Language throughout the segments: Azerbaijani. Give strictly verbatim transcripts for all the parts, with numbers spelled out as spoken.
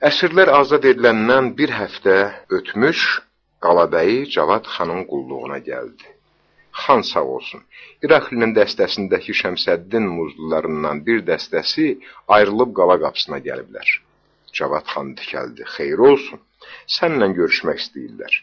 Əsirlər azad ediləndən bir həftə ötmüş, Qalabəyi Cavad xanın qulluğuna gəldi. Xan sağ olsun, İraklinin dəstəsindəki Şəmsəddin muzlularından bir dəstəsi ayrılıb qala qapısına gəliblər. Cavad xan dikəldi, xeyir olsun, səninlə görüşmək istəyirlər.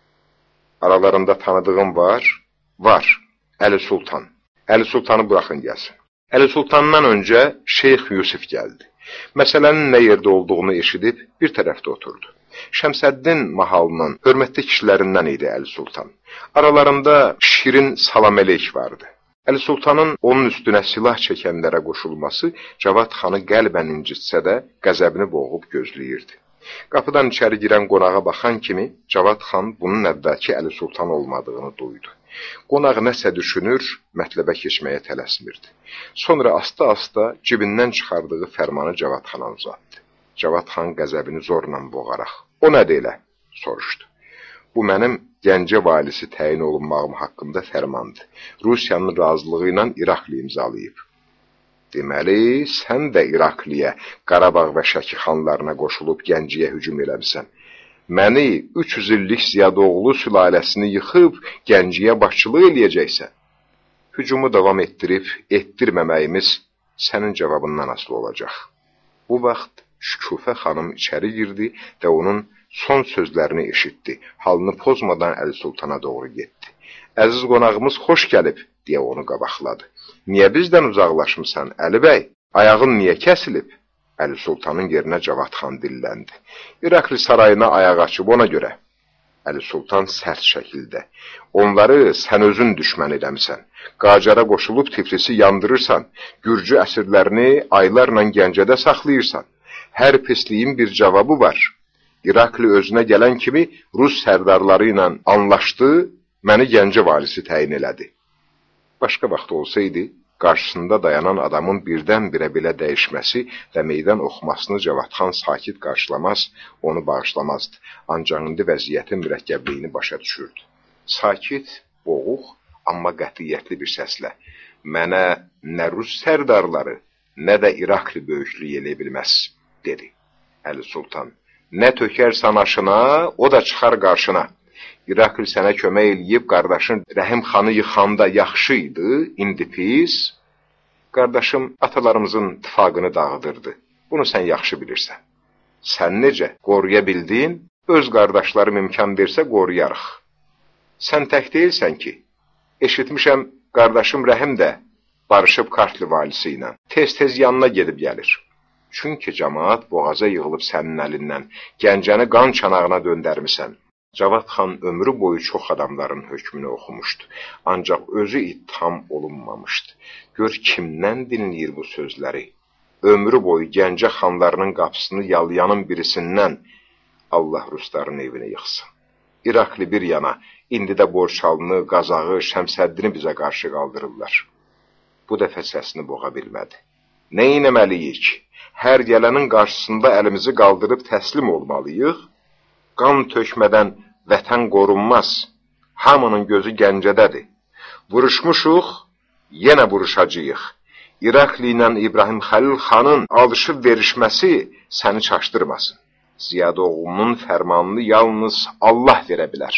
Aralarında tanıdığım var, var, Əli Sultan. Əli Sultanı buraxın gəlsin. Əli Sultandan öncə Şeyx Yusif gəldi. Məsələnin nə yerdə olduğunu eşidib bir tərəfdə oturdu. Şəmsəddin mahalının hörmətli kişilərindən idi Əli Sultan. Aralarında şirin salam əleyk vardı. Əli Sultanın onun üstünə silah çəkənlərə qoşulması Cavad xanı qəlbən incitsə də qəzəbini boğub gözləyirdi. Qapıdan içəri girən qonağa baxan kimi Cavad xan bunun əvvəlki Əli Sultan olmadığını duydu. Qonaq nəsə düşünür, mətləbə keçməyə tələsmirdi. Sonra asta-asta cibindən çıxardığı fərmanı Cavad xana uzatdı. Cavad xan qəzəbini zorla boğaraq, o nədir elə? Soruşdu. Bu mənim Gəncə valisi təyin olunmağım haqqında fərmandır. Rusiyanın razılığı ilə İrakli imzalayıb. Deməli, sən də İrakliyə, Qarabağ və Şəki xanlarına qoşulub Gənciyə hücum eləmisən. Məni üç yüz illik Ziyadoğlu sülaləsini yıxıb Gənciyə başçılıq eləyəcəksən. Hücumu davam etdirib, etdirməməyimiz sənin cavabından asılı olacaq. Bu vaxt Şükufə xanım içəri girdi və onun son sözlərini eşitdi. Halını pozmadan Əli Sultana doğru getdi. Əziz qonağımız xoş gəlib, deyə onu qabaqladı. Niyə bizdən uzaqlaşmısan, Əli bəy? Ayağın niyə kəsilib? Əli Sultanın yerinə Cavad xan dilləndi. İrakli sarayına ayaq açıb ona görə. Əli Sultan sərt şəkildə. Onları sən özün düşmən eləmisən. Qacara qoşulub Tiflisi yandırırsan. Gürcü əsirlərini aylarla Gəncədə saxlayırsan. Hər pisliyin bir cavabı var. İrakli özünə gələn kimi Rus sərdarları ilə anlaşdı, məni Gəncə valisi təyin elədi. Başqa vaxt olsaydı, qarşısında dayanan adamın birdən-birə belə dəyişməsi və meydan oxumasını Cavad xan sakit qarşılamaz, onu bağışlamazdı. Ancaq indi vəziyyətin mürəkkəbliyini başa düşürdü. Sakit, boğuq, amma qətiyyətli bir səslə, mənə nə Rus sərdarları, nə də İrakli böyüklük elə bilməz, dedi. Əli Sultan, nə tökərsən aşına, o da çıxar qarşına. İrakli sənə kömək eləyib, qardaşın Rəhim xanı yıxanda yaxşı idi, indi pis. Qardaşım atalarımızın tifaqını dağıdırdı. Bunu sən yaxşı bilirsən. Sən necə? Qoruya bildin, öz qardaşlarım imkan versə qoruyarıq. Sən tək deyilsən ki, eşitmişəm qardaşım Rəhim də barışıb Kartli valisi ilə. Tez-tez yanına gedib gəlir. Çünki cəmaat boğaza yığılıb sənin əlindən, Gəncəni qan çanağına döndərmisən. Cavad xan ömrü boyu çox adamların hökmünü oxumuşdu. Ancaq özü ittiham olunmamışdı. Gör kimdən dinləyir bu sözləri. Ömrü boyu Gəncə xanlarının qapısını yalayanın birisindən Allah rusların evini yıxsın. İrakli bir yana, indi də Borçalını, Qazağı, Şəmsəddini bizə qarşı qaldırırlar. Bu dəfə səsini boğa bilmədi. Nə etməliyik? Hər gələnin qarşısında əlimizi qaldırıb təslim olmalıyıq. Qan tökmədən vətən qorunmaz. Hamının gözü Gəncədədir. Vuruşmuşuq, yenə vuruşacağıq. İrakli ilə İbrahim Xəlil xanın alışıb verişməsi səni çaşdırmasın. Ziyadoğlunun fərmanını yalnız Allah verə bilər.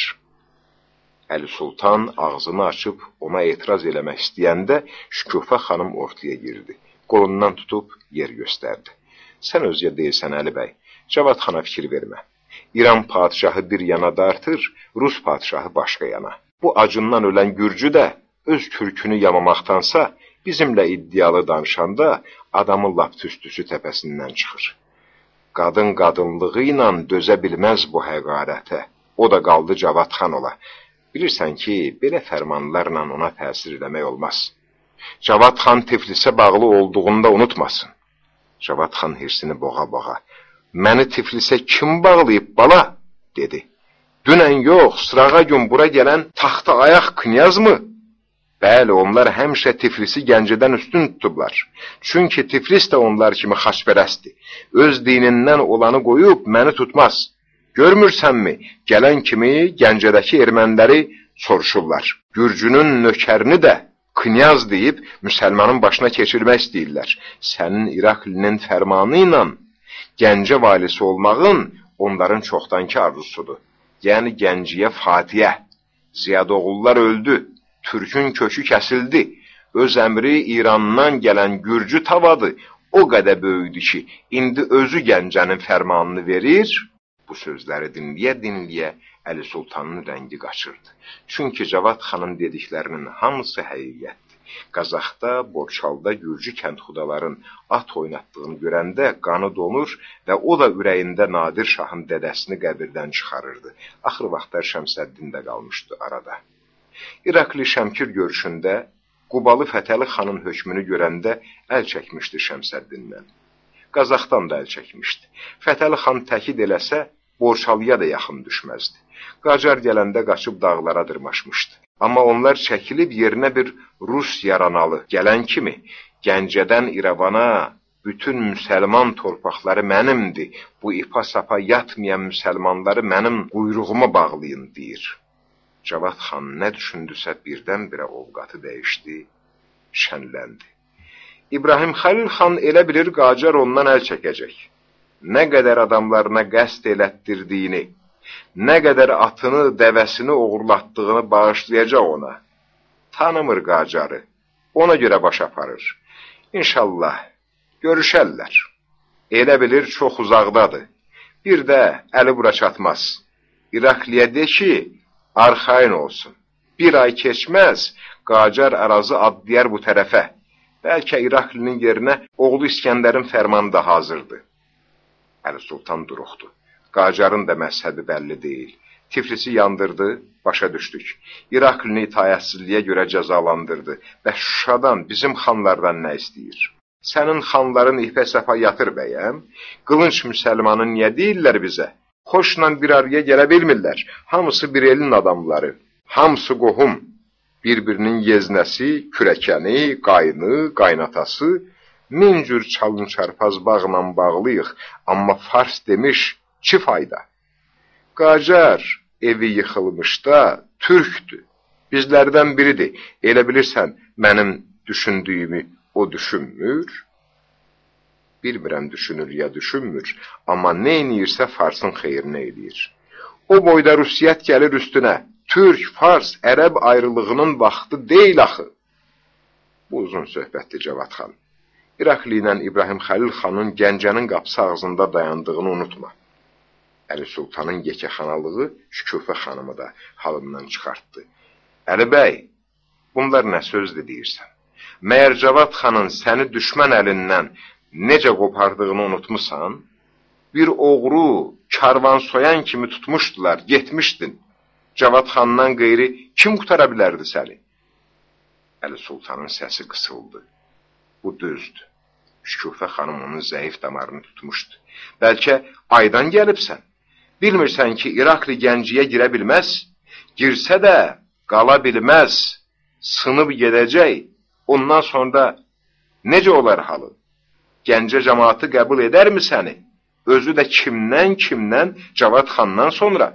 Əli Sultan ağzını açıb ona etiraz eləmək istəyəndə Şükufə xanım ortaya girdi. Qolundan tutub yer göstərdi. Sən özcə deyilsən Əli bəy, Cavad xana fikir vermə. İran padişahı bir yana dartır, Rus padişahı başqa yana. Bu acından ölən Gürcü də öz kürkünü yamamaqdansa, bizimlə iddialı danışanda adamın lap tüstüsü təpəsindən çıxır. Qadın qadınlığı ilə dözə bilməz bu həqarətə. O da qaldı Cavad xan ola. Bilirsən ki, belə fərmanlarla ona təsir eləmək olmaz. Cavad xan Tiflisə bağlı olduğunu da unutmasın. Cavad xan hirsini boğa-boğa. Məni Tiflisə kim bağlayıb bala, dedi. Dünən yox, sırağa gün bura gələn taxta ayaq knyaz mı? Bəli, onlar həmişə Tiflisi Gəncədən üstün tutublar. Çünki Tiflis də onlar kimi xaçpərəstdir. Öz dinindən olanı qoyub məni tutmaz. Görmürsənmi, gələn kimi Gəncədəki erməniləri soruşurlar. Gürcünün nökərini də knyaz deyib müsəlmanın başına keçirmək istəyirlər. Sənin İraklinin fərmanı ilə Gəncə valisi olmağın onların çoxdankı arzusudur. Yəni Gənciyə Fatihə. Ziyadoğullar öldü, Türkün kökü kəsildi. Öz əmri İrandan gələn Gürcü tavadı o qədər böyüdü ki, indi özü Gəncənin fərmanını verir. Bu sözləri dinləyə-dinləyə Əli Sultanın rəngi qaçırdı. Çünki Cavad xanın dediklərinin hamısı həqiqətdir. Qazaxda, Borçalda Gürcü kəndxudaların at oynatdığını görəndə qanı donur və o da ürəyində Nadir Şahın dədəsini qəbirdən çıxarırdı. Axır vaxtlar Şəmsəddin də qalmışdı arada. İrakli Şəmkir görüşündə Qubalı Fətəli xanın hökmünü görəndə əl çəkmişdi Şəmsəddindən. Qazaxdan da əl çəkmişdi. Fətəli xan təkid eləsə, Borçalıya da yaxın düşməzdi. Qacar gələndə qaçıb dağlara dırmaşmışdı. Amma onlar çəkilib yerinə bir Rus yaranalı gələn kimi, Gəncədən İrəvana bütün müsəlman torpaqları mənimdir, bu ipa sapa yatmayan müsəlmanları mənim quyruğuma bağlayın, deyir. Cavad xan nə düşündüsə birdən-birə ovqatı dəyişdi, şənləndi. İbrahim Xəlil xan elə bilir Qacar ondan əl çəkəcək. Nə qədər adamlarına qəsd elətdirdiyini, nə qədər atını, dəvəsini uğurlatdığını bağışlayacaq ona. Tanımır Qacarı, ona görə baş aparır. İnşallah, görüşərlər. Elə bilir çox uzaqdadır. Bir də əli bura çatmaz. İrakliyə de ki, arxayın olsun. Bir ay keçməz, Qacar ərazı adlayar bu tərəfə. Bəlkə İraklinin yerinə oğlu İskəndərin fərmanı da hazırdır. Əli Sultan duruxdu. Qacarın da məzhəbi bəlli deyil. Tiflisi yandırdı, başa düşdük. İraklini itayətsizliyə görə cəzalandırdı və Şuşadan, bizim xanlardan nə istəyir? Sənin xanların ipə səfa yatır bəyəm? Qılınc müsəlmanı niyə deyirlər bizə? Xoşla bir araya gələ bilmirlər. Hamısı bir elin adamları. Hamısı qohum. Bir-birinin yeznəsi, kürəkəni, qayını, qaynatası. Min cür çalın çarpaz bağla bağlıyıq. Amma Fars demiş, çi fayda? Qacar evi yıxılmışda türkdür. Bizlərdən biridir. Elə bilirsən, mənim düşündüyümü o düşünmür? Bilmirəm düşünür ya düşünmür. Amma nə eləyirsə Farsın xeyrinə eləyir. O boyda Rusiyyət gəlir üstünə. Türk, Fars, Ərəb ayrılığının vaxtı deyil axı. Bu uzun söhbətdir Cavad xan. İrakli ilə İbrahim Xəlil xanın Gəncənin qapısı ağzında dayandığını unutma. Əli Sultanın yekəxanalığı Şükufə xanımı da halından çıxartdı. Əli bəy, bunlar nə sözdür deyirsən? Məyər Cavad xanın səni düşmən əlindən necə qopardığını unutmusan? Bir oğru, karvan soyan kimi tutmuşdular, getmişdin. Cavad xandan qeyri kim qutara bilərdi səni? Əli Sultanın səsi qısıldı. Bu düzdür. Şükufə xanım onun zəif damarını tutmuşdu. Bəlkə aydan gəlibsən. Bilmirsən ki, İrakli Gənciyə girə bilməz, girsə də qala bilməz, sınıb gedəcək. Ondan sonra necə olar halı? Gəncə cəmaatı qəbul edərmi səni? Özü də kimdən kimdən? Cavad xandan sonra.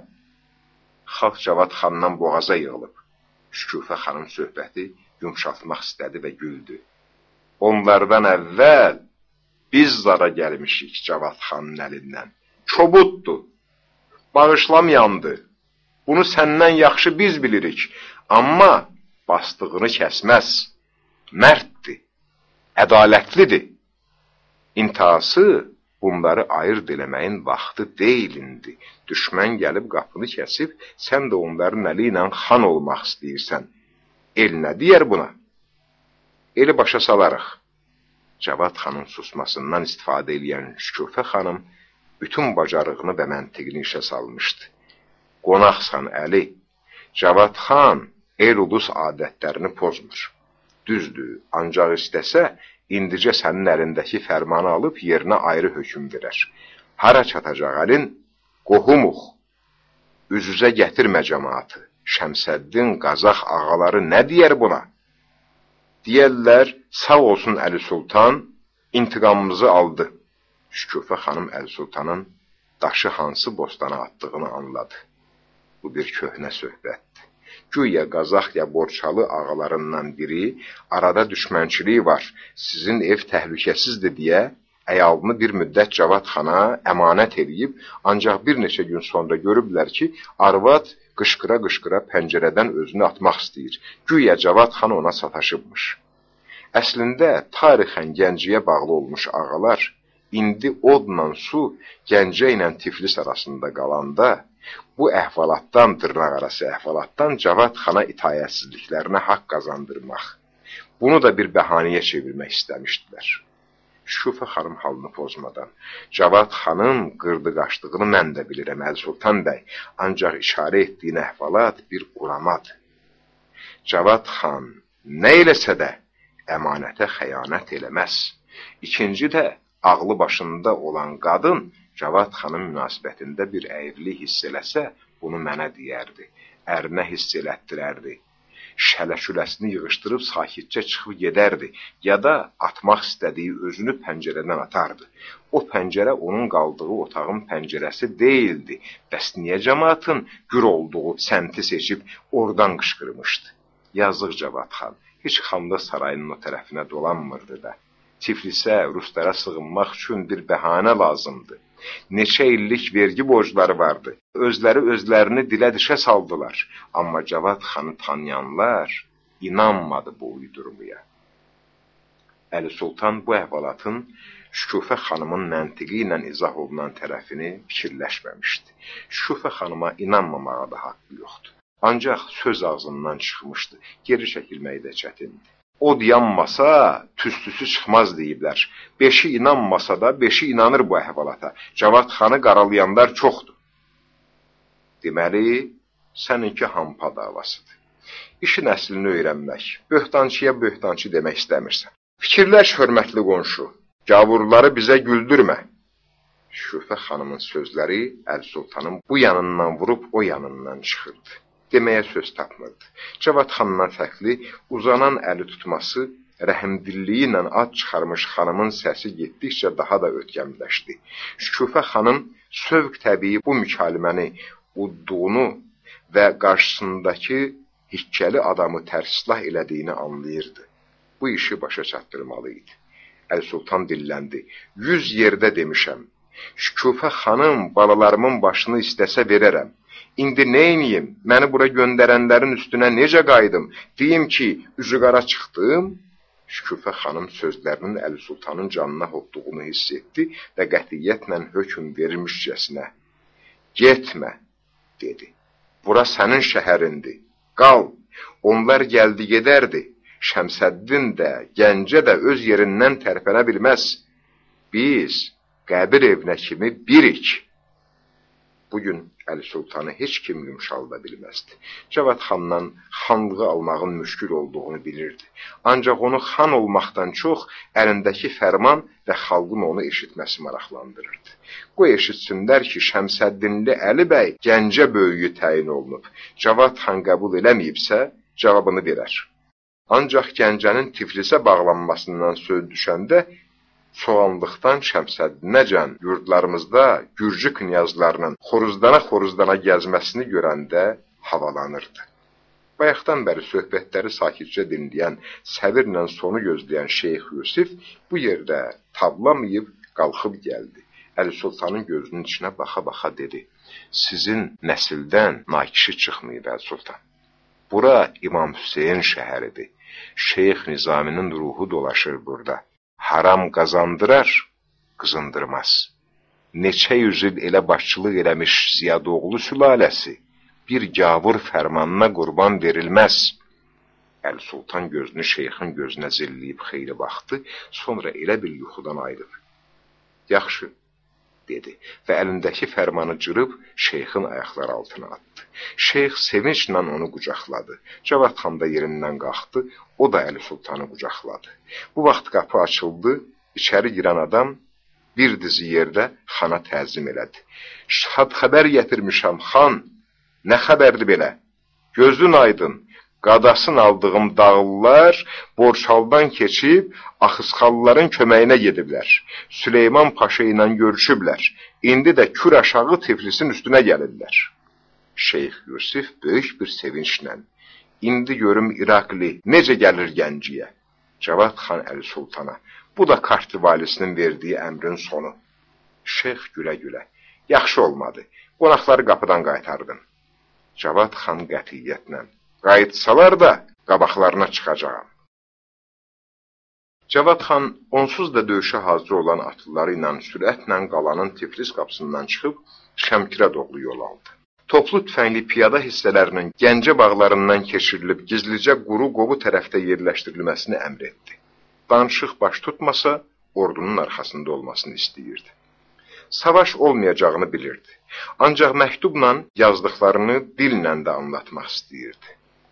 Xalq Cavad xandan boğaza yığılıb. Şükufə xanım söhbəti yumşaltmaq istədi və güldü. Onlardan əvvəl biz zara gəlmişik Cavad xanın əlindən. Çobuddur, bağışlamayandı. Bunu səndən yaxşı biz bilirik. Amma bastığını kəsməz. Mərddir, ədalətlidir. İntihası bunları ayırt eləməyin vaxtı deyilindi. Düşmən gəlib qapını kəsib, sən də onların əli ilə xan olmaq istəyirsən. El nə deyər buna? Eli başa salarıq. Cavad xanın susmasından istifadə edən Şükufə xanım bütün bacarığını və məntiqini işə salmışdı. Qonaqsan Əli, Cavad xan el-ulus adətlərini pozmur. Düzdür, ancaq istəsə, indicə sənin əlindəki fərmanı alıb yerinə ayrı hökm verər. Hara çatacaq əlin? Qohumuq. Üz-üzə gətirmə cəmaatı. Şəmsəddin, Qazax ağaları nə deyər buna? Deyərlər, sağ olsun Əli Sultan, intiqamımızı aldı. Şükufə xanım Əli Sultanın daşı hansı bostana atdığını anladı. Bu bir köhnə söhbətdir. Güya Qazax ya Borçalı ağalarından biri, arada düşmənçiliyi var, sizin ev təhlükəsizdir deyə əyalını bir müddət Cavad xana əmanət edib, ancaq bir neçə gün sonra görüblər ki, arvad qışqıra-qışqıra pəncərədən özünü atmaq istəyir. Güya Cavad xan ona sataşıbmış. Əslində, tarixən Gəncəyə bağlı olmuş ağalar, indi odla su Gəncə ilə Tiflis arasında qalanda, bu əhvalatdan, dırnaq arası əhvalatdan Cavad xana itayətsizliklərinə haqq qazandırmaq, bunu da bir bəhanəyə çevirmək istəmişdilər. Şükufə xanım halını pozmadan, Cavad xanın qırdı qaçdığını mən də bilirəm, Əli Sultan bəy, ancaq işarə etdiyin əhvalat bir quramadır. Cavad xan nə eləsə də əmanətə xəyanət eləməz. İkinci də, ağlı başında olan qadın Cavad xanın münasibətində bir əyrilik hiss eləsə, bunu mənə deyərdi, ərinə hiss elətdirərdi. Şələşüləsini yığışdırıb sakitcə çıxıb gedərdi, ya da atmaq istədiyi özünü pəncərədən atardı. O pəncərə onun qaldığı otağın pəncərəsi deyildi. Bəs niyə cəmaatın gür olduğu səmti seçib oradan qışqırmışdı? Yazıq Cavad xan, heç xanlıq sarayının o tərəfinə dolanmırdı da. Tiflisə, ruslara sığınmaq üçün bir bəhanə lazımdı. Neçə illik vergi borcları vardı. Özləri özlərini dilə dişə saldılar. Amma Cavad xanı tanıyanlar inanmadı bu uydurmaya. Əli Sultan bu əhvalatın Şükufə xanımın məntiqi ilə izah olunan tərəfini fikirləşməmişdi. Şükufə xanıma inanmamağa da haqqı yoxdur. Ancaq söz ağzından çıxmışdı, geri çəkilmək də çətindir. Od yanmasa, tüstüsü çıxmaz deyiblər. Beşi inanmasa da, beşi inanır bu əhvalata. Cavad xanı qaralayanlar çoxdur. Deməli, səninki hampa davasıdır. İşin əslini öyrənmək, böhtançıya böhtançı demək istəmirsən. Fikirləş, hörmətli qonşu, gavurları bizə güldürmə. Şükufə xanımın sözləri Əli Sultanın bu yanından vurub o yanından çıxırdı. Deməyə söz tapmırdı. Cavad xanından fərqli, uzanan əli tutması, rəhimdilliyi ilə ad çıxarmış xanımın səsi getdikcə daha da ötkəmləşdi. Şükufə xanım sövq təbii bu mükaliməni udduğunu və qarşısındakı hikkəli adamı tərsislah elədiyini anlayırdı. Bu işi başa çatdırmalıydı. Əli Sultan dilləndi. Yüz yerdə demişəm. Şükufə xanım balalarımın başını istəsə verərəm. İndi neyniyim? Məni bura göndərənlərin üstünə necə qaydım? Deyim ki, üzü qara çıxdım. Şükufə xanım sözlərinin Əli Sultanın canına hopduğunu hiss etdi və qətiyyətlə hökm verilmişcəsinə. Getmə, dedi. Bura sənin şəhərindir. Qal, onlar gəldi gedərdi. Şəmsəddin də, Gəncə də öz yerindən tərpənə bilməz. Biz qəbir evinə kimi birik. Bugün Əli Sultanı heç kim yumşalda bilməzdi. Cavad xandan xanlığı almağın müşkül olduğunu bilirdi. Ancaq onu xan olmaqdan çox əlindəki fərman və xalqın onu eşitməsi maraqlandırırdı. Qoy eşitsinlər ki, Şəmsəddinli Əli bəy Gəncə böyüyü təyin olunub. Cavad xan qəbul eləməyibsə, cavabını verər. Ancaq Gəncənin Tiflisə bağlanmasından söz düşəndə, soğanlıqdan Şəmsəddinəcən yurdlarımızda Gürcü knyazlarının xoruzdana-xoruzdana gəzməsini görəndə havalanırdı. Bayaqdan bəri söhbətləri sakitcə dinləyən, səbirlə sonu gözləyən Şeyx Yusif bu yerdə tablamayıb qalxıb gəldi. Əli Sultanın gözünün içinə baxa-baxa dedi. Sizin nəsildən nakişi çıxmayıb Əli Sultan. Bura İmam Hüseyin şəhəridir. Şeyx Nizaminin ruhu dolaşır burada. Haram qazandırar, qızındırmaz. Neçə yüz il elə başçılıq eləmiş Ziyadoğlu sülaləsi bir gavur fərmanına qurban verilməz. Əli Sultan gözünü şeyxin gözünə zilləyib xeyli baxdı, sonra elə bir yuxudan ayılıb. Yaxşı, dedi və əlindəki fərmanı cırıb şeyxin ayaqları altına atdı. Şeyx sevinçlə onu qucaqladı. Cavad xan da yerindən qalxdı, o da Əli Sultanı qucaqladı. Bu vaxt qapı açıldı, içəri girən adam bir dizi yerdə xana təzim elədi. Şad xəbər gətirmişəm, xan, nə xəbərdir belə? Gözün aydın, qadasın aldığım dağlılar Borçaldan keçib Axısxallıların köməyinə gediblər. Süleyman Paşa ilə görüşüblər. İndi də kür aşağı Tiflisin üstünə gəlirlər. Şeyx Yusif böyük bir sevinçlə, indi görüm İraqli necə gəlir Gəncəyə? Cavad xan Əli Sultana, Bu da Kartli valisinin verdiyi əmrin sonu. Şeyx gülə-gülə, yaxşı olmadı, qonaqları qapıdan qaytardın. Cavad xan qətiyyətlə, qayıtsalar da qabaqlarına çıxacağam. Cavad xan onsuz da döyüşə hazır olan atlıları ilə sürətlə qalanın Tiflis qapısından çıxıb Şəmkirə doğru yol aldı. Toplu tüfəngli piyada hissələrinin Gəncə bağlarından keçirilib gizlicə Quru Qovu tərəfdə yerləşdirilməsini əmr etdi. Danışıq baş tutmasa, ordunun arxasında olmasını istəyirdi. Savaş olmayacağını bilirdi. Ancaq məktubla yazdıqlarını dillə də anlatmaq istəyirdi.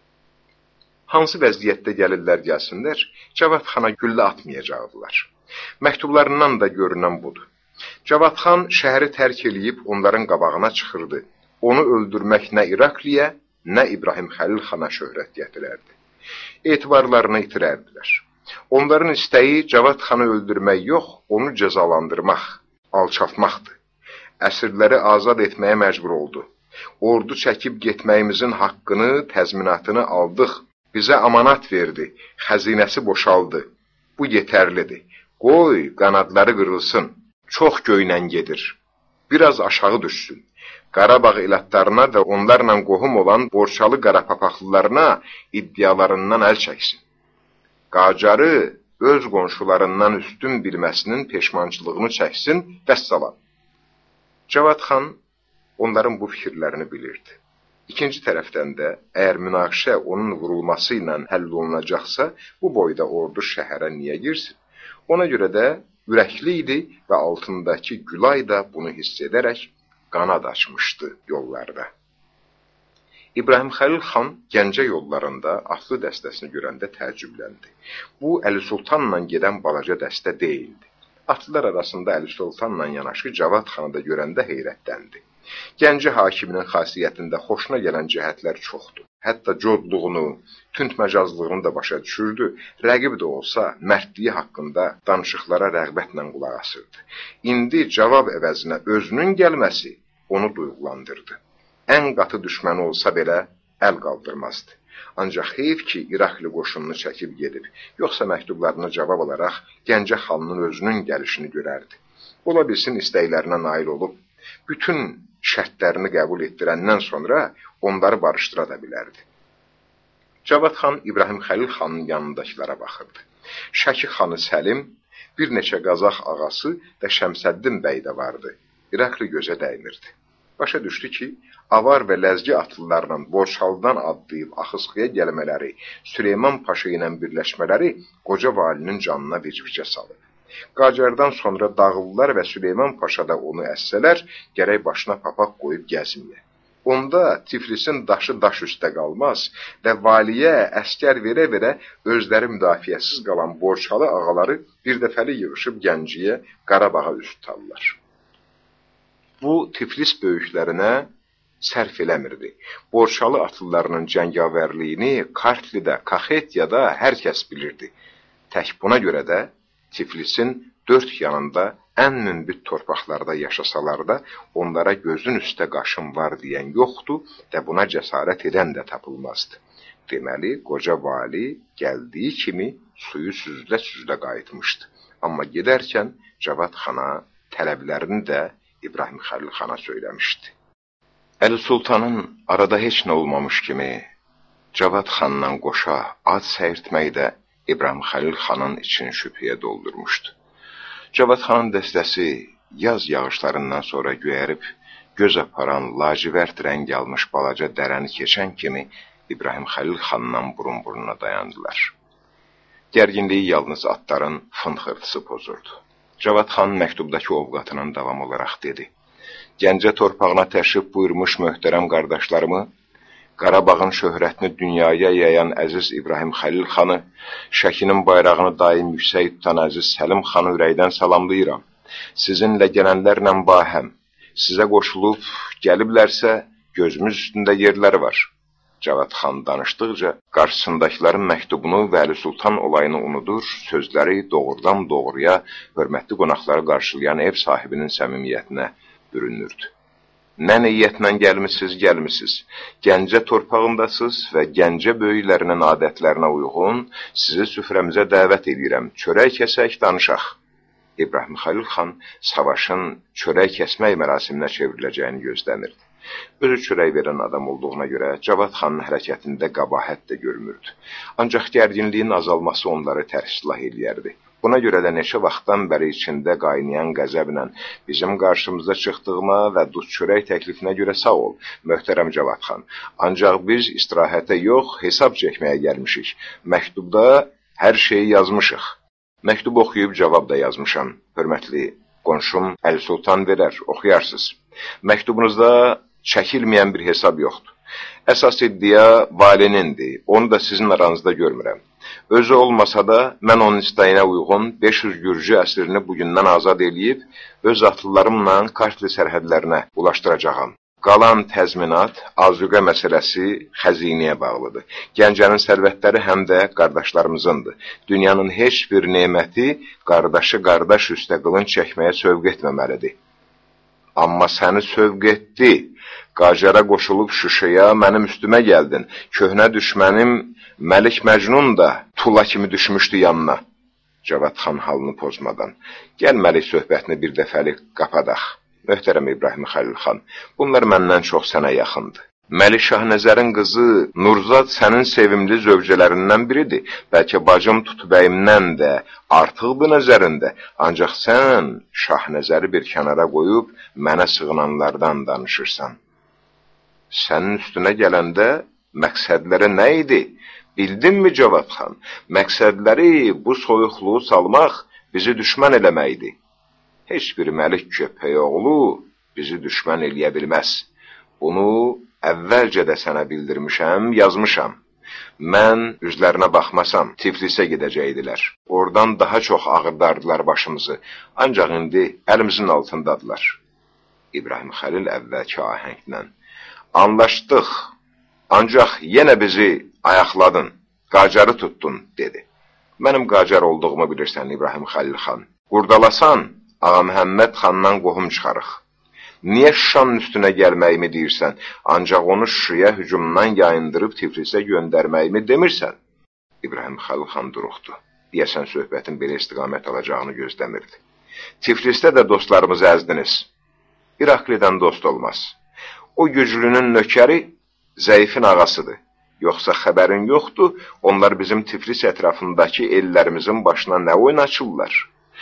Hansı vəziyyətdə gəlirlər gəlsinlər, Cavad xana güllə atmayacaqdılar. Məktublarından da görünən budur. Cavad xan şəhəri tərk eləyib onların qabağına çıxırdı. Onu öldürmək nə İrakliyə, nə İbrahim Xəlil xana şöhrət gətirərdi. Etibarlarını itirərdilər. Onların istəyi Cavad xanı öldürmək yox, onu cəzalandırmaq, alçaltmaqdır. Əsirləri azad etməyə məcbur oldu. Ordu çəkib getməyimizin haqqını, təzminatını aldıq. Bizə amanat verdi, xəzinəsi boşaldı. Bu yetərlidir. Qoy, qanadları qırılsın. Çox göynən gedir. Biraz aşağı düşsün. Qarabağ ilətlərine və onlarla qohum olan Borçalı qarapapaqlılarına iddialarından əl çəksin. Qacarı öz qonşularından üstün bilməsinin peşmançılığını çəksin və salam. Cavad xan onların bu fikirlərini bilirdi. İkinci tərəfdən də, əgər münaqişə onun vurulması ilə həll olunacaqsa, bu boyda ordu şəhərə niyə girsin? Ona görə də ürəkli idi və altındakı Gülay da bunu hiss edərək qanad açmışdı yollarda. İbrahim Xəlil xan Gəncə yollarında atlı dəstəsini görəndə təəccübləndi. Bu, Əli Sultanla gedən balaca dəstə deyildi. Atlılar arasında Əli Sultanla yanaşı Cavad xanı da görəndə heyrətləndi. Gəncə hakiminin xasiyyətində xoşuna gələn cəhətlər çoxdur. Hətta codluğunu, tünd məcazlığını da başa düşürdü. Rəqib də olsa, mərdliyi haqqında danışıqlara rəğbətlə qulaq asırdı. İndi cavab əvəzinə özünün gəlməsi onu duyğulandırdı. Ən qatı düşməni olsa belə əl qaldırmazdı. Ancaq heyf ki, İrakli qoşununu çəkib gedib, yoxsa məktublarına cavab olaraq Gəncə xanının özünün gəlişini görərdi. Ola bilsin istəklərinə nail olub, bütün şərtlərini qəbul etdirəndən sonra onları barışdıra da bilərdi. Cavad xan İbrahim Xəlil xanın yanındakılara baxırdı. Şəki xanı Səlim, bir neçə Qazax ağası və Şəmsəddin bəy də vardı. İrakli gözə dəymirdi. Başa düşdü ki, avar və ləzgi atlılarla Borçalıdan adlayıb Axısqıya gəlmələri, Süleyman Paşa ilə birləşmələri qoca valinin canına vicvicə salıb. Qacardan sonra Dağıllar və Süleyman Paşa da onu əssələr, gərək başına papaq qoyub gəzməyə. Onda Tiflisin daşı daş üstə qalmaz və valiyə əskər verə-verə özləri müdafiəsiz qalan Borçalı ağaları bir dəfəli yığışıb Gənciyə, Qarabağa üst tutarlar. Bu, Tiflis böyüklərinə sərf eləmirdi. Borçalı atlılarının cəngavərliyini Kartlidə, Kaxetyada hər kəs bilirdi. Tək buna görə də Tiflisin dörd yanında ən münbit torpaqlarda yaşasalar da, onlara gözün üstə qaşın var deyən yoxdur və buna cəsarət edən də tapılmazdı. Deməli, qoca vali gəldiyi kimi suyu süzlə-süzlə qayıtmışdı. Amma gedərkən Cavad xana tələblərini də İbrahim Xəlil xana söyləmişdi. Əli Sultanın arada heç nə olmamış kimi Cavad xanla qoşa ad səyirtmək də İbrahim Xəlil xanın içini şübhəyə doldurmuşdu. Cavad xanın dəstəsi yaz yağışlarından sonra göyərib, göz aparan, lacivərt rəng almış balaca dərəni keçən kimi İbrahim Xəlil xanla burun-buruna dayandılar. Gərginliyi yalnız atların fınxırtısı pozurdu. Cavad xan məktubdakı ovqatının davam olaraq dedi. Gəncə torpağına təşrif buyurmuş möhtərəm qardaşlarımı, Qarabağın şöhrətini dünyaya yayan əziz İbrahim Xəlil xanı, Şəkinin bayrağını daim yüksək tutan əziz Səlim xanı ürəkdən salamlayıram. Sizinlə gələnlərlə bahəm, sizə qoşulub gəliblərsə gözümüz üstündə yerləri var. Cavad xan danışdıqca qarşısındakıların məktubunu və Əli Sultan olayını unudur, sözləri doğrudan doğruya hörmətli qonaqları qarşılayan ev sahibinin səmimiyyətinə bürünürdü. Nə niyyətlə gəlmisiniz, gəlmisiniz. Gəncə torpağındasınız və Gəncə böyüklərinin adətlərinə uyğun sizi süfrəmizə dəvət edirəm. Çörək kəsək, danışaq. İbrahim Xəlil xan savaşın çörək kəsmək mərasiminə çevriləcəyini gözlənirdi. Özü çörək verən adam olduğuna görə Cavad xanın hərəkətində qəbahət də görmürdü. Ancaq gərginliyin azalması onları tərslah eləyərdi. Buna görə də neçə vaxtdan bəri içində qaynayan qəzəblə bizim qarşımıza çıxdığına və duz çörək təklifinə görə sağ ol, möhtərəm Cavad xan. Ancaq biz istirahətə yox, hesab çəkməyə gəlmişik. Məktubda hər şeyi yazmışıq. Məktub oxuyub cavab da yazmışam. Hörmətli qonşum Əli Sultan verər, oxuyarsınız. Məktubunuzda çəkilməyən bir hesab yoxdur. Əsas iddia valinindir, onu da sizin aranızda görmürəm. Özü olmasa da, mən onun istəyinə uyğun beş yüz gürcü əsrini bugündən azad eləyib, öz atlılarımla Kartli sərhədlərinə ulaşdıracağam. Qalan təzminat, azuqə məsələsi xəzinəyə bağlıdır. Gəncənin sərvətləri həm də qardaşlarımızındır. Dünyanın heç bir neməti qardaşı qardaş üstə qılınc çəkməyə sövq etməməlidir. Amma səni sövq etdi. Qacara qoşulub Şuşaya mənim üstümə gəldin. Köhnə düşmənim Məlik Məcnun da tula kimi düşmüşdü yanına. Cavad xan halını pozmadan. Gəl Məlik söhbətini bir dəfəlik qapadaq. Möhtərəm İbrahim Xəlil xan, bunlar məndən çox sənə yaxındır. Məlik Şahnəzərin qızı Nurzad sənin sevimli zövcələrindən biridir. Bəlkə bacım Tutubəyimdən də artıqdır nəzərində. Ancaq sən Şahnəzəri bir kənara qoyub mənə sığınanlardan danışırsan. Sənin üstünə gələndə məqsədləri nə idi? Bildinmi Cavad xan? Məqsədləri bu soyuqluğu salmaq, bizi düşmən eləməkdir. Heç bir məlik köpək oğlu bizi düşmən eləyə bilməz. Bunu əvvəlcə də sənə bildirmişəm, yazmışam. Mən üzlərinə baxmasam, Tiflisə gedəcəkdilər. Oradan daha çox ağırdardılar başımızı. Ancaq indi əlimizin altındadılar. İbrahim Xəlil əvvəlki ahənglə. Anlaşdıq, ancaq yenə bizi ayaqladın, qacarı tutdun, dedi. Mənim qacar olduğumu bilirsən, İbrahim Xəlil xan. Qurdalasan, Ağa Məhəmməd xandan qohum çıxarıq. Niyə Şuşanın üstünə gəlməyimi deyirsən, ancaq onu Şuşaya hücumdan yayındırıb Tiflisə göndərməyimi demirsən? İbrahim Xəlil xan duruxdu. Deyəsən söhbətin belə istiqamət alacağını gözləmirdi. Tiflisdə də dostlarımızı əzdiniz. İraqlidən dost olmaz. O güclünün nökəri zəifin ağasıdır. Yoxsa xəbərin yoxdur, onlar bizim Tiflis ətrafındakı ellərimizin başına nə oyun açırlar?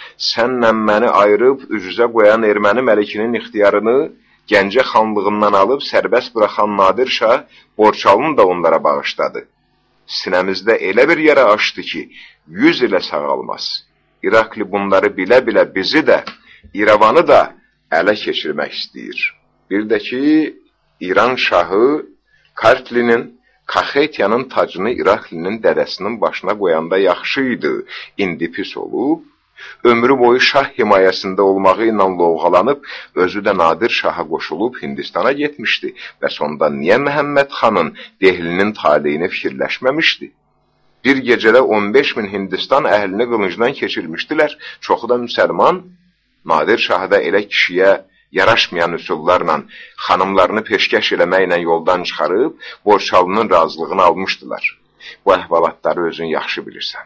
Sənlə məni ayırıb üz-üzə qoyan erməni məlikinin ixtiyarını Gəncə xanlığından alıb sərbəst buraxan Nadir Şah Borçalını da onlara bağışladı. Sinəmizdə elə bir yara açdı ki, yüz ilə sağalmaz. İraqli bunları bilə-bilə bizi də, İrəvanı da ələ keçirmək istəyir. Bir də ki, İran şahı Kartlinin, Kaxetyanın tacını İraqlinin dədəsinin başına qoyanda yaxşı idi, indi pis olub. Ömrü boyu şah himayəsində olmağı ilə lovğalanıb, özü də Nadir Şaha qoşulub Hindistana getmişdi və sonda niyə Məhəmməd xanın Dehlinin taleyini fikirləşməmişdi? Bir gecədə on beş min Hindistan əhlini qılıncdan keçirmişdilər, çoxu da müsəlman. Nadir Şahı da elə kişiyə yaraşmayan üsullarla xanımlarını peşkəş eləməklə yoldan çıxarıb, Borçalının razılığını almışdılar. Bu əhvalatları özün yaxşı bilirsən.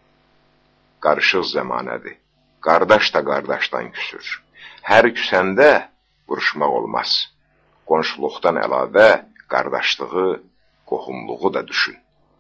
Qarışıq zəmanədir. Qardaş da qardaşdan küsür. Hər küsəndə vuruşmaq olmaz. Qonşuluqdan əlavə qardaşlığı, qohumluğu da düşün.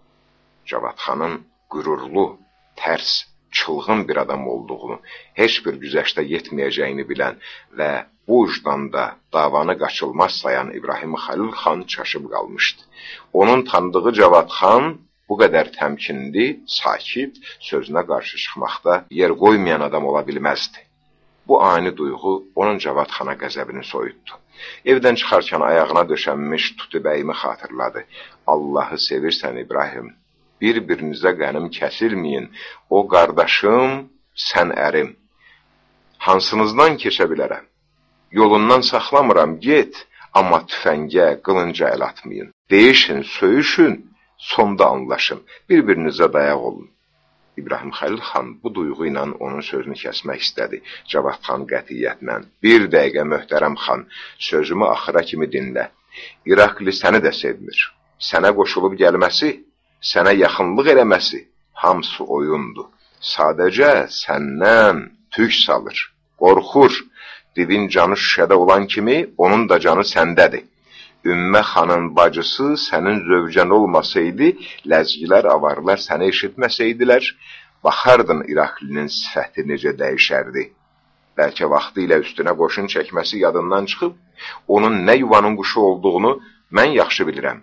Cavad xanın qürurlu, tərs, çılğın bir adam olduğunu, heç bir güzəştə yetməyəcəyini bilən və bu ucdanda davanı qaçılmaz sayan İbrahim Xəlil xan çaşıb qalmışdı. Onun tanıdığı Cavad xan bu qədər təmkinli, sakit, sözünə qarşı çıxmaqda yer qoymayan adam ola bilməzdi. Bu ani duyğu onun Cavad xana qəzəbini soyutdu. Evdən çıxarkən ayağına döşənmiş Tutubəyimi xatırladı. Allahı sevirsən İbrahim, bir-birinizə qənim kəsilməyin, o qardaşım, sən ərim. Hansınızdan keçə bilərəm? Yolundan saxlamıram, get, amma tüfəngə, qılınca əl atmayın. Deyişin, söyüşün, sonda anlaşın, bir-birinizə dayaq olun. İbrahim Xəlil xan bu duyğu ilə onun sözünü kəsmək istədi. Cavad xan qətiyyətlə, bir dəqiqə möhtərəm xan, sözümü axıra kimi dinlə. İrakli səni də sevmir. Sənə qoşulub gəlməsi, sənə yaxınlıq eləməsi, hamısı oyundur. Sadəcə səndən tük salır, qorxur. Divin canı şüşədə olan kimi, onun da canı səndədir. Ümmə xanın bacısı sənin zövcən olmasaydı, ləzgilər, avarlar səni eşitməsəydilər, baxardın İraklinin sifəti necə dəyişərdi. Bəlkə vaxtı ilə üstünə qoşun çəkməsi yadından çıxıb, onun nə yuvanın quşu olduğunu mən yaxşı bilirəm.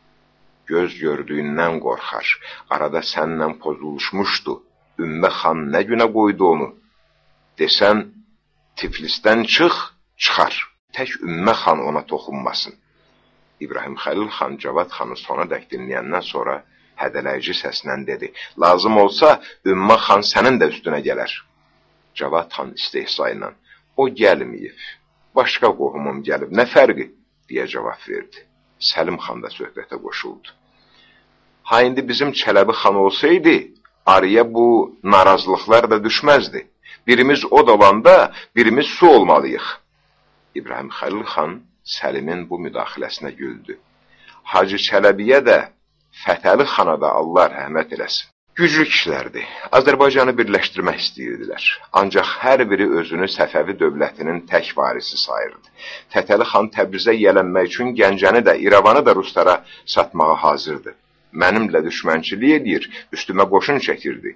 Göz gördüyündən qorxar, arada sənlə pozuluşmuşdu, Ümmə xan nə günə qoydu onu? Desən, Tiflisdən çıx, çıxar. Tək Ümmə xan ona toxunmasın. İbrahim Xəlil xan Cavad xanı sona dək dinləyəndən sonra hədələyici səslə dedi. Lazım olsa, Ümmə xan sənin də üstünə gələr. Cavad xan istehza ilə, o gəlməyib, başqa qohumum gəlib, nə fərqi? Deyə cavab verdi. Səlim xan da söhbətə qoşuldu. Ha, indi bizim Çələbi xan olsaydı, araya bu narazılıqlar da düşməzdi. Birimiz od olanda, birimiz su olmalıyıq. İbrahim Xəlil xan Səlimin bu müdaxiləsinə güldü. Hacı Çələbiyə də, Fətəli xana da Allah rəhmət eləsin. Güclü kişilərdir. Azərbaycanı birləşdirmək istəyirdilər. Ancaq hər biri özünü Səfəvi dövlətinin tək varisi sayırdı. Fətəli xan Təbrizə yələnmək üçün Gəncəni də, İrəvanı da ruslara satmağa hazırdı. Mənimlə düşmənçilik edir, üstümə qoşun çəkirdi.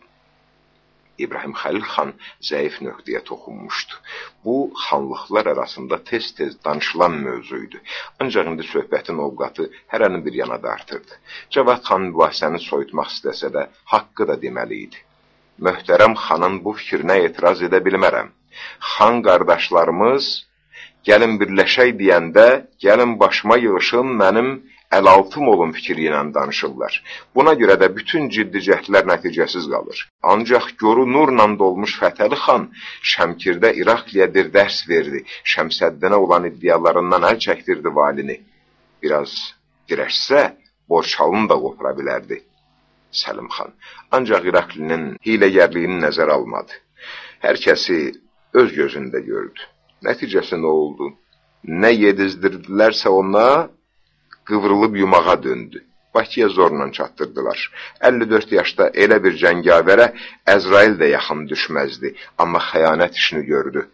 İbrahim Xəlil xan zəif nöqtəyə toxunmuşdu. Bu, xanlıqlar arasında tez-tez danışılan mövzuydu. Ancaq indi söhbətin ovqatı hərəni bir yana dartırdı. Cavad xan mübahisəni soyutmaq istəsə də, haqqı da deməli idi. Möhtərəm xanın bu fikrinə etiraz edə bilmərəm. Xan qardaşlarımız, gəlin birləşək deyəndə, gəlin başıma yığışın, mənim əlaltım olun fikri ilə danışırlar. Buna görə də bütün ciddi cəhdlər nəticəsiz qalır. Ancaq göru nurla dolmuş Fətəli xan Şəmkirdə İrakliyə bir dərs verdi. Şəmsəddinə olan iddialarından əl çəkdirdi valini. Biraz dirəşsə, Borçalını da qopura bilərdi. Səlim xan. Ancaq İraklinin hiləgərliyini nəzər almadı. Hər kəsi öz gözündə gördü. Nəticəsi nə oldu? Nə yedizdirdilərsə ona, qıvrılıb yumağa döndü. Bakıya zorla çatdırdılar. əlli dörd yaşda elə bir cəngavərə Əzrail də yaxın düşməzdi, amma xəyanət işini gördü.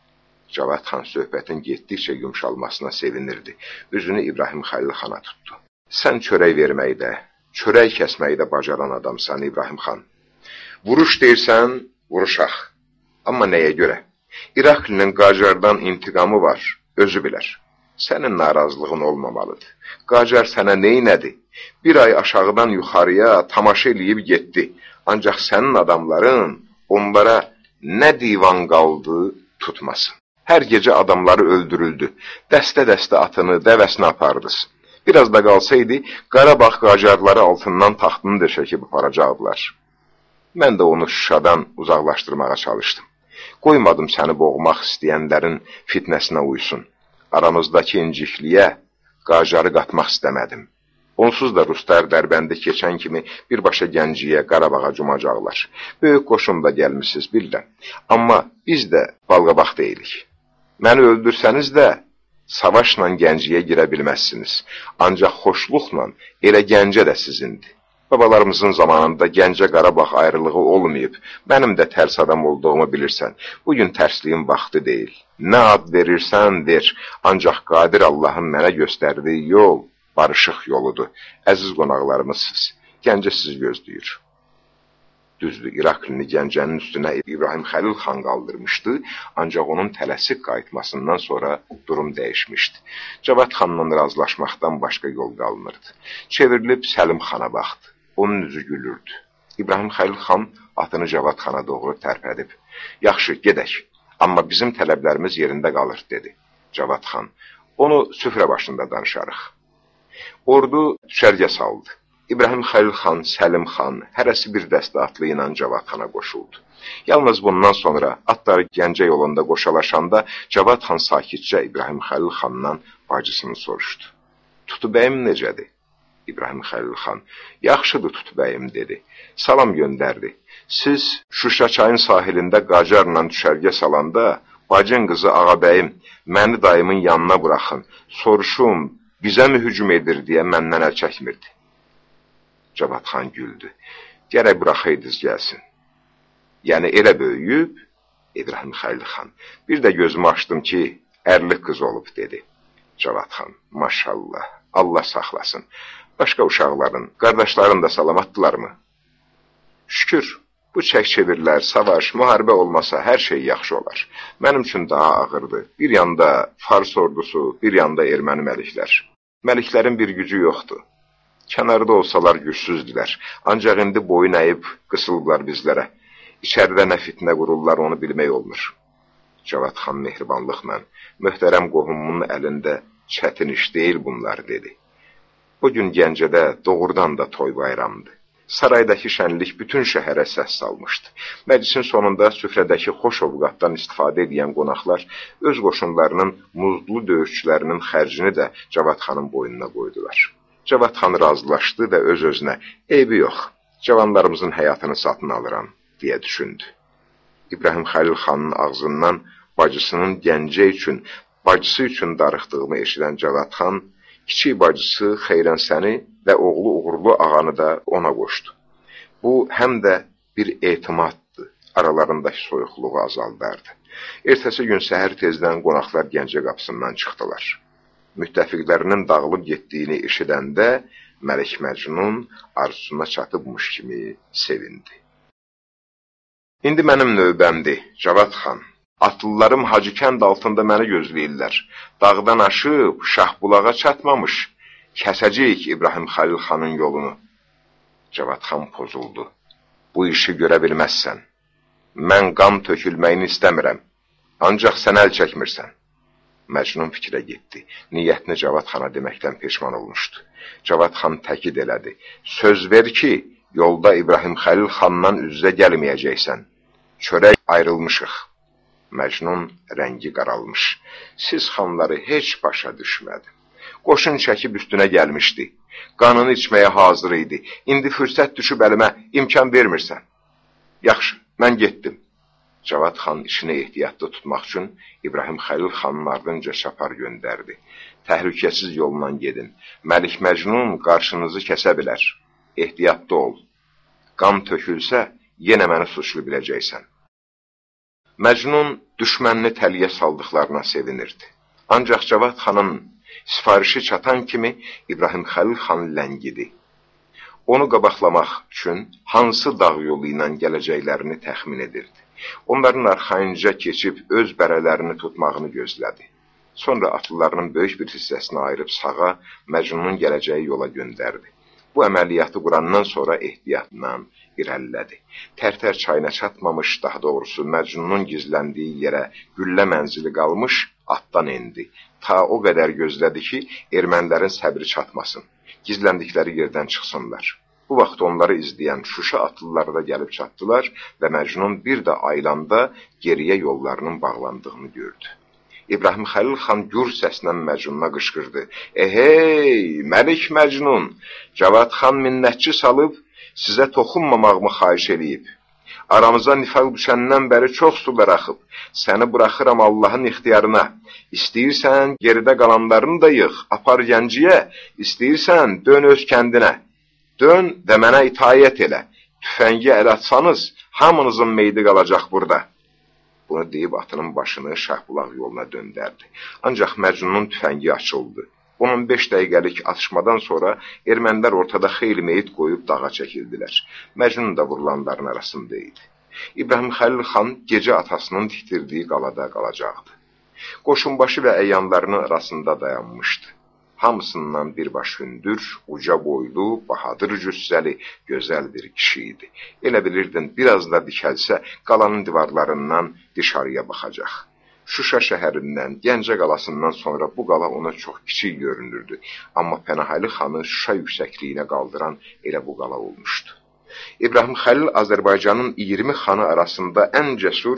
Cavad xan söhbətin getdikcə yumşalmasına sevinirdi. Üzünü İbrahim Xəlil xana tutdu. Sən çörək verməkdə, çörək kəsməkdə bacaran adamsan İbrahim xan. Vuruş deyirsən, vuruşaq. Amma nəyə görə? İraklinin Qacardan intiqamı var, özü bilər. Sənin narazılığın olmamalıdır. Qacar sənə neynədi? Bir ay aşağıdan yuxarıya tamaşa eləyib getdi. Ancaq sənin adamların onlara nə divan qaldı tutmasın. Hər gecə adamları öldürüldü. Dəstə-dəstə atını, dəvəsini apardız. Biraz da qalsaydı, Qarabağ Qacarları altından taxtını da çəkib aparacaqdılar. Mən də onu Şuşadan uzaqlaşdırmağa çalışdım. Qoymadım səni boğmaq istəyənlərin fitnəsinə uysun. Aramızdakı incikliyə Qacarı qatmaq istəmədim. Onsuz da Ruslar Dərbəndi keçən kimi birbaşa Gənciyə, Qarabağa cumacaqlar. Böyük qoşun da gəlmişsiniz, bilirəm. Amma biz də balqabaq deyilik. Məni öldürsəniz də savaşla Gənciyə girə bilməzsiniz. Ancaq xoşluqla elə Gəncə də sizindir. Babalarımızın zamanında Gəncə Qarabağ ayrılığı olmayıb, mənim də tərs adam olduğumu bilirsən. Bugün tərsliyin vaxtı deyil. Nə ad verirsən, ver. Ancaq Qadir Allahın mənə göstərdiyi yol barışıq yoludur. Əziz qonaqlarımızsınız. Gəncə sizi gözləyir. Düzdür, İraklini Gəncənin üstünə İbrahim Xəlil xan qaldırmışdı, ancaq onun tələsik qayıtmasından sonra durum dəyişmişdi. Cavad xanla razılaşmaqdan başqa yol qalmırdı. Çevrilib Səlim xana baxdı. Onun üzü gülürdü. İbrahim Xəlil xan atını Cavad xana doğru tərpədib. Yaxşı, gedək. Amma bizim tələblərimiz yerində qalır, dedi. Cavad xan, onu süfrə başında danışarıq. Ordu düşərgə saldı. İbrahim Xəlil xan, Səlim xan, hərəsi bir dəstə atlı ilə Cavad xana qoşuldu. Yalnız bundan sonra atları Gəncə yolunda qoşalaşanda Cavad xan sakitcə İbrahim Xəlil xandan bacısını soruşdu. Tutubəyim necədir? İbrahim Xəlil xan. Yaxşıdır tut bəyim, dedi. Salam göndərdi. Siz Şuşa çayın sahilində qacarla düşərgə salanda, bacın qızı Ağabəyim, məni dayımın yanına buraxın, soruşum, bizə mi hücum edir deyə məndən əl çəkmirdi. Cavad xan güldü. Gərək buraxaydınız gəlsin. Yəni elə böyüyüb, İbrahim Xəlil xan. Bir də gözümü açdım ki, ərli qız olub, dedi. Cavad xan, maşallah, Allah saxlasın. Başqa uşaqların, qardaşların da salamatdılar mı? Şükür, bu çək-çevirlər, savaş, müharibə olmasa hər şey yaxşı olar. Mənim üçün daha ağırdı. Bir yanda Fars ordusu, bir yanda erməni məliklər. Məliklərin bir gücü yoxdur. Kənarda olsalar gücsüzdülər. Ancaq indi boyun əyib qısıldılar bizlərə. İçəridə nə fitnə qururlar, onu bilmək olmur. Cavad xan mehribanlıqla, möhtərəm qohumumun əlində çətin iş deyil bunlar, dedi. Bugün Gəncədə doğrudan da toy bayramdı. Saraydakı şənlik bütün şəhərə səs salmışdı. Məclisin sonunda süfrədəki xoş ovqatdan istifadə edən qonaqlar öz qoşunlarının muzlu döyüşçülərinin xərcini də Cavad xanın boynuna qoydular. Cavad xan razılaşdı və öz-özünə, eybi yox, cavanlarımızın həyatını satın alıram, deyə düşündü. İbrahim Xəlil xanın ağzından bacısının Gəncə üçün, bacısı üçün darıxdığını eşidən Cavad xan, kiçik bacısı Xeyrənsəni və oğlu uğurlu ağanı da ona qoşdu. Bu, həm də bir etimaddır, aralarındakı soyuqluğu azaldardı. Ertəsi gün səhər tezdən qonaqlar Gəncə qapısından çıxdılar. Müttəfiqlərinin dağılıb getdiyini eşidəndə Məlik Məcnun arzusuna çatıbmış kimi sevindi. İndi mənim növbəmdir, Cavad xan. Atlılarım Hacıkənd altında məni gözləyirlər. Dağdan aşıb, Şahbulağa çatmamış, kəsəcəyik İbrahim Xəlil xanın yolunu. Cavad xan pozuldu. Bu işi görə bilməzsən. Mən qan tökülməyini istəmirəm. Ancaq sən əl çəkmirsən. Məcnun fikrə getdi. Niyyətini Cavad xana deməkdən peşman olmuşdu. Cavad xan təkid elədi. Söz ver ki, yolda İbrahim Xəlil xandan üz-üzə gəlməyəcəksən. Çörək ayrılmışıq. Məcnun rəngi qaralmış. Siz xanları heç başa düşmədim. Qoşun çəkib üstünə gəlmişdi. Qanını içməyə hazır idi. İndi fürsət düşüb əlimə imkan vermirsən. Yaxşı, mən getdim. Cavad xan işini ehtiyatlı tutmaq üçün İbrahim Xəlil xanın ardınca çapar göndərdi. Təhlükəsiz yolla gedin. Məlik Məcnun qarşınızı kəsə bilər. Ehtiyatlı ol. Qan tökülsə, yenə məni suçlu biləcəksən. Məcnun düşmənini təliyə saldıqlarına sevinirdi. Ancaq Cavad xanın sifarişi çatan kimi İbrahim Xəlil xan ləngidi. Onu qabaqlamaq üçün hansı dağ yolu ilə gələcəklərini təxmin edirdi. Onların arxayınca keçib öz bərələrini tutmağını gözlədi. Sonra atlılarının böyük bir hissəsini ayırıb sağa, Məcnunun gələcəyi yola göndərdi. Bu əməliyyatı qurandan sonra ehtiyatla irəlilədi. Tərtər çayına çatmamış, daha doğrusu Məcnunun gizləndiyi yerə güllə mənzili qalmış, atdan endi. Ta o qədər gözlədi ki, ermənilərin səbri çatmasın, gizləndikləri yerdən çıxsınlar. Bu vaxt onları izləyən Şuşa atlıları da gəlib çatdılar və Məcnun bir də aylanda geriyə yollarının bağlandığını gördü. İbrahim Xəlil xan gür səslə Məcnuna qışqırdı. Ehey, Məlik Məcnun, Cavad xan minnətçi salıb, sizə toxunmamağımı xahiş eləyib. Aramıza nifaq düşəndən bəri çox sular axıb. Səni buraxıram Allahın ixtiyarına. İstəyirsən, geridə qalanlarını da yığ, apar Gənciyə. İstəyirsən, dön öz kəndinə. Dön və mənə itaət elə. Tüfəngi əl atsanız, hamınızın meydi qalacaq burada. Bunu deyib atının başını Şahbulaq yoluna döndərdi. Ancaq Məcnunun tüfəngi açıldı. on beş dəqiqəlik atışmadan sonra ermənilər ortada xeyli meyit qoyub dağa çəkildilər. Məcnun da vurulanların arasında idi. İbrahim Xəlil xan gecə atasının tikdirdiyi qalada qalacaqdı. Qoşunbaşı və əyanlarının arasında dayanmışdı. Hamısından birbaş hündür, uca boylu, bahadır cüssəli, gözəl bir kişi idi. Elə bilirdin, biraz da dikəlsə qalanın divarlarından dışarıya baxacaq. Şuşa şəhərindən, Gəncə qalasından sonra bu qala ona çox kiçik görünürdü. Amma Pənahəli xanı Şuşa yüksəkliyinə qaldıran elə bu qala olmuşdu. İbrahim Xəlil Azərbaycanın iyirmi xanı arasında ən cəsur,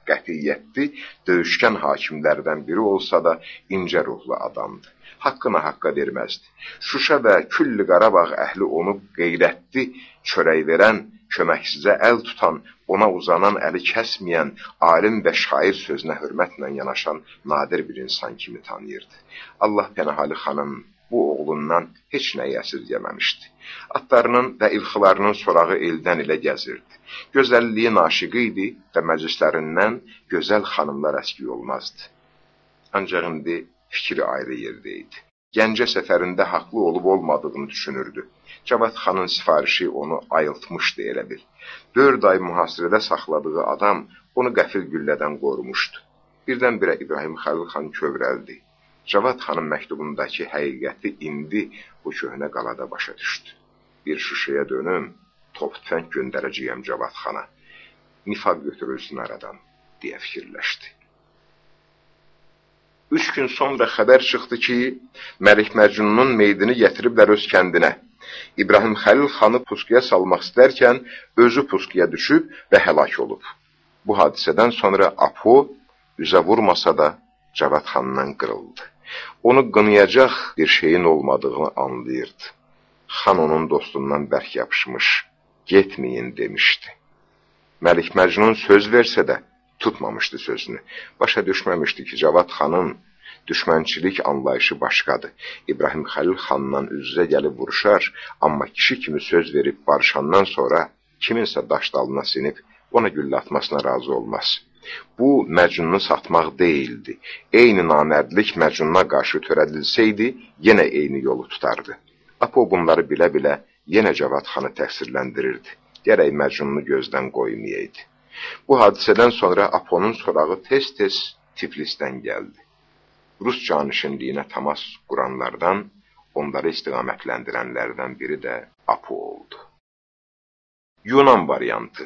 qətiyyətli, döyüşkən hakimlərdən biri olsa da incə ruhlu adamdı. Haqqına haqqa verməzdi. Şuşa və Külli Qarabağ əhli onu qeyrətli, çörək verən, köməksizə əl tutan, ona uzanan əli kəsməyən, alim və şair sözünə hörmətlə yanaşan nadir bir insan kimi tanıyırdı. Allah Pənahəli xanın bu oğlundan heç nəyi əsirgəməmişdi. Atlarının və ilxılarının sorağı eldən ilə gəzirdi. Gözəlliyi naşiqi idi və məclislərindən gözəl xanımlar əski olmazdı. Ancaq indi fikri ayrı yerdə idi. Gəncə səfərində haqlı olub olmadığını düşünürdü. Cavad xanın sifarişi onu ayıltmışdı elə bil. Dörd ay mühasirədə saxladığı adam onu qəfil güllədən qorumuşdu. Birdən-birə İbrahim Xəlil xan kövrəldi. Cavad xanın məktubundakı həqiqəti indi bu köhnə qalada başa düşdü. Bir Şuşaya dönüm, top tüfəng göndərəcəyəm Cavad xana. Nifaq götürülsün aradan, deyə fikirləşdi. Üç gün sonra xəbər çıxdı ki, Məlik Məcnunun meydini gətiriblər öz kəndinə. İbrahim Xəlil xanı puskuya salmaq istərkən özü puskuya düşüb və həlak olub. Bu hadisədən sonra Apo üzə vurmasa da Cavad xandan qırıldı. Onu qınayacaq bir şeyin olmadığını anlayırdı. Xan onun dostundan bərk yapışmış, getməyin demişdi. Məlik Məcnun söz versə də tutmamışdı sözünü. Başa düşməmişdi ki, Cavad xanın düşmənçilik anlayışı başqadır. İbrahim Xəlil xanla üz-üzə gəlib vuruşar, amma kişi kimi söz verib barışandan sonra kiminsə daş dalına sinib ona güllə atmasına razı olmaz. Bu, Məcnunu satmaq deyildi. Eyni namərdlik Məcnuna qarşı törədilsəydi, yenə eyni yolu tutardı. Apo bunları bilə-bilə yenə Cavad xanı təqsirləndirirdi. Gərək Məcnunu gözdən qoymayaydı. Bu hadisədən sonra Apo'nun sorağı tez-tez Tiflisdən gəldi. Rus canişinliyinə təmas quranlardan, onları istiqamətləndirənlərdən biri də Apo oldu. Yunan variantı.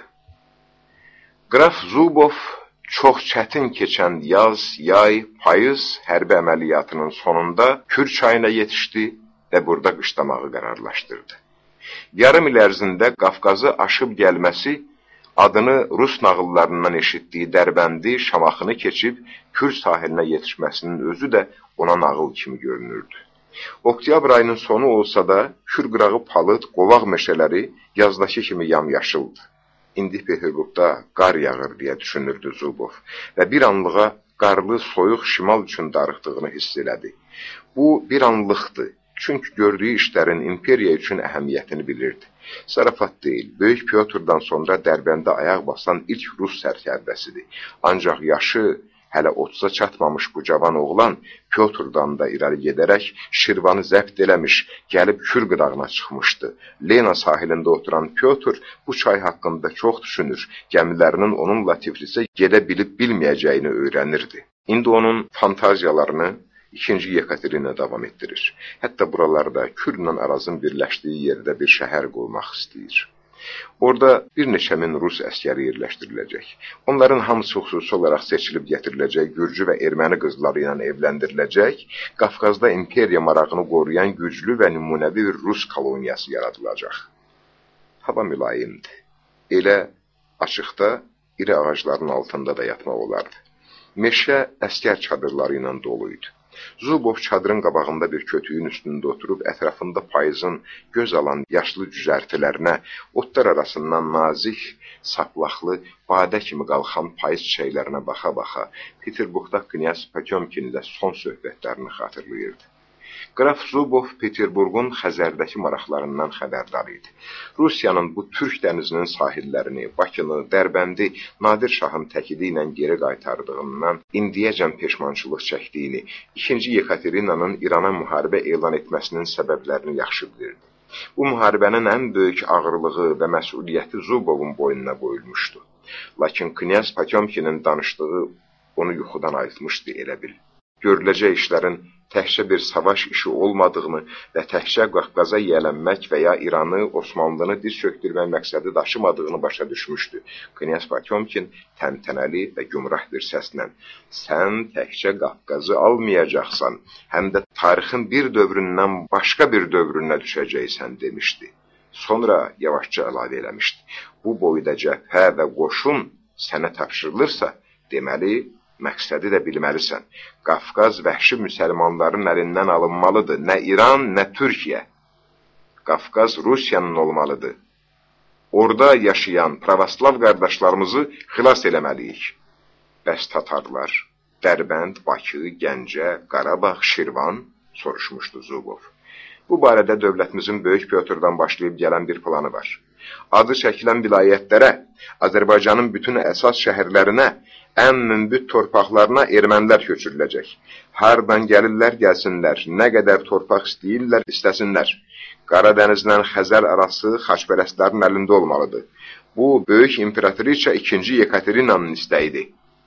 Qraf Zubov çox çətin keçən yaz, yay, payız hərbi əməliyyatının sonunda Kür çayına yetişdi və burada qışlamağı qərarlaşdırdı. Yarım il ərzində Qafqazı aşıb gəlməsi, adını Rus nağıllarından eşitdiyi Dərbəndi, Şamaxını keçib Kür sahilinə yetişməsinin özü də ona nağıl kimi görünürdü. Oktyabr ayının sonu olsa da Kür qırağı palıd, qovaq meşələri yazdakı kimi yamyaşıldı. İndi Peterburqda qar yağır deyə düşünürdü Zubov və bir anlığa qarlı, soyuq şimal üçün darıxdığını hiss elədi. Bu bir anlıqdı. Çünki gördüyü işlərin imperiya üçün əhəmiyyətini bilirdi. Zarafat deyil, Böyük Pyotrdan sonra Dərbəndə ayaq basan ilk Rus sərkərdəsidir. Ancaq yaşı hələ otuza çatmamış bu cavan oğlan Pyotrdan da irəli gedərək Şirvanı zəbt eləmiş, gəlib Kür qırağına çıxmışdı. Lena sahilində oturan Pyotr bu çay haqqında çox düşünür, gəmilərinin onunla Tiflisə gedə bilib bilməyəcəyini öyrənirdi. İndi onun fantaziyalarını İkinci Yekaterina davam etdirir. Hətta buralarda Kürlə Arazın birləşdiyi yerdə bir şəhər qurmaq istəyir. Orada bir neçə min Rus əskəri yerləşdiriləcək. Onların hamısı xüsusi olaraq seçilib gətiriləcək, Gürcü və erməni qızları ilə evləndiriləcək, Qafqazda imperiya marağını qoruyan güclü və nümunəvi bir Rus koloniyası yaradılacaq. Hava mülayimdir. Elə açıqda iri ağacların altında da yatmaq olardı. Meşə əskər çadırları ilə doluydu. Zubov çadırın qabağında bir kötüyün üstündə oturub ətrafında payızın göz alan yaşlı cüzərtilərinə, otlar arasından nazik, saplaqlı, badə kimi qalxan payız çiçəklərinə baxa-baxa Peterburqda Knyaz Potyomkin ilə son söhbətlərini xatırlayırdı. Qraf Zubov Peterburqun Xəzərdəki maraqlarından xəbərdar idi. Rusiyanın bu Türk dənizinin sahillərini, Bakını, Dərbəndi Nadir Şahın təkidi ilə geri qaytardığından indiyəcən peşmançılıq çəkdiyini, İkinci Yekaterinanın İrana müharibə elan etməsinin səbəblərini yaxşı bilirdi. Bu müharibənin ən böyük ağırlığı və məsuliyyəti Zubovun boynuna qoyulmuşdu. Lakin Knyaz Potyomkinin danışdığı onu yuxudan ayıltmışdı elə bil. Görüləcək işlərin təkcə bir savaş işi olmadığını və təkcə Qafqaza yiyələnmək və ya İranı, Osmanlını diz çöktürmək məqsədi daşımadığını başa düşmüşdü. Knyaz Potyomkin təntənəli və gümrah bir səslə "Sən təkcə Qafqazı almayacaqsan, həm də tarixin bir dövründən başqa bir dövrünə düşəcəksən" demişdi. Sonra yavaşca əlavə eləmişdi. "Bu boyda cəbhə və qoşun sənə tapşırılırsa, Deməli, məqsədi də bilməlisən. Qafqaz vəhşi müsəlmanların əlindən alınmalıdır. Nə İran, nə Türkiyə. Qafqaz Rusiyanın olmalıdır. Orada yaşayan pravoslav qardaşlarımızı xilas eləməliyik. Bəs Tatarlar, Dərbənd, Bakı, Gəncə, Qarabağ, Şirvan soruşmuşdu Zubov. Bu barədə dövlətimizin Böyük Pyotrdan başlayıb gələn bir planı var. Adı çəkilən vilayətlərə, Azərbaycanın bütün əsas şəhərlərinə, ən münbit torpaqlarına ermənilər köçürüləcək. Hardan gəlirlər, gəlsinlər, nə qədər torpaq istəyirlər, istəsinlər. Qaradənizlə Xəzər arası xaçpərəstlərin əlində olmalıdır. Bu, Böyük İmperatriça ikinci Yekaterinanın istəyidir.